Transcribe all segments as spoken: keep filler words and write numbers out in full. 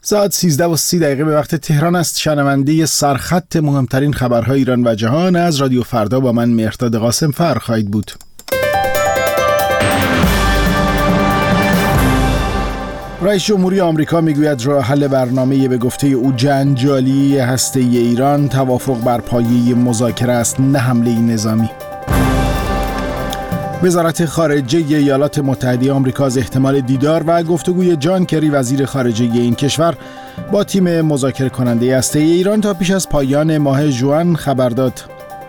ساعت سیزده و سی دقیقه به وقت تهران است. شنونده سرخط مهمترین خبرهای ایران و جهان از رادیو فردا با من مهرداد قاسم فر خواهید بود. رئیس جمهوری آمریکا میگوید راه حل برنامه به گفته او جنجالی هسته‌ای ایران توافق بر پایه مذاکره است، نه حمله نظامی. وزارت خارجه ایالات متحده آمریکا از احتمال دیدار و گفتگوی جان کری وزیر خارجه این کشور با تیم مذاکره کننده هسته‌ای ایران تا پیش از پایان ماه ژوئن خبر داد.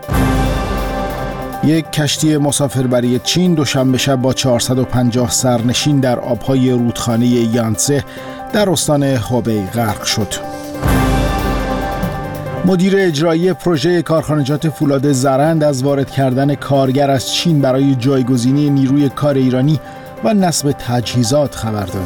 یک کشتی مسافربری چین دوشنبه شب با چهارصد و پنجاه سرنشین در آبهای رودخانه یانسه در استان هوبی غرق شد. مدیر اجرایی پروژه کارخانجات فولاد زرند از وارد کردن کارگر از چین برای جایگزینی نیروی کار ایرانی و نصب تجهیزات خبر داد.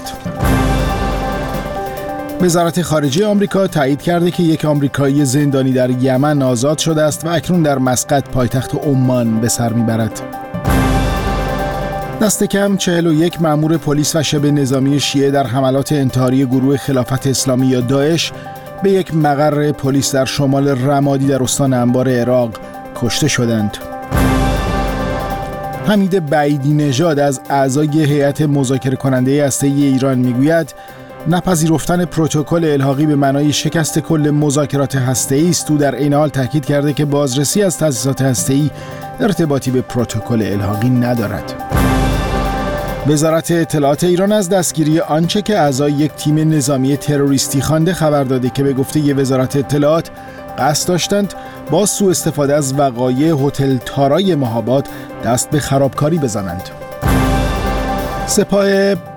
وزارت خارجه آمریکا تایید کرده که یک آمریکایی زندانی در یمن آزاد شده است و اکنون در مسقط پایتخت عمان به سر میبرد. دست کم چهل و یک مأمور پلیس و شبه نظامی شیعه در حملات انتحاری گروه خلافت اسلامی یا داعش به یک مقر پلیس در شمال رمادی در استان انبار عراق کشته شدند. حمید بعیدی نژاد از اعضای هیئت مذاکره کننده هسته‌ای ایران میگوید نپذیرفتن پروتکل الحاقی به معنای شکست کل مذاکرات هسته‌ای است. او در این حال تاکید کرده که بازرسی از تأسیسات هسته‌ای ارتباطی به پروتکل الحاقی ندارد. وزارت اطلاعات ایران از دستگیری آنچه که اعضای یک تیم نظامی تروریستی خوانده خبر داده که به گفته ی وزارت اطلاعات قصد داشتند با سوء استفاده از وقایع هتل تارای مهاباد دست به خرابکاری بزنند. سپاه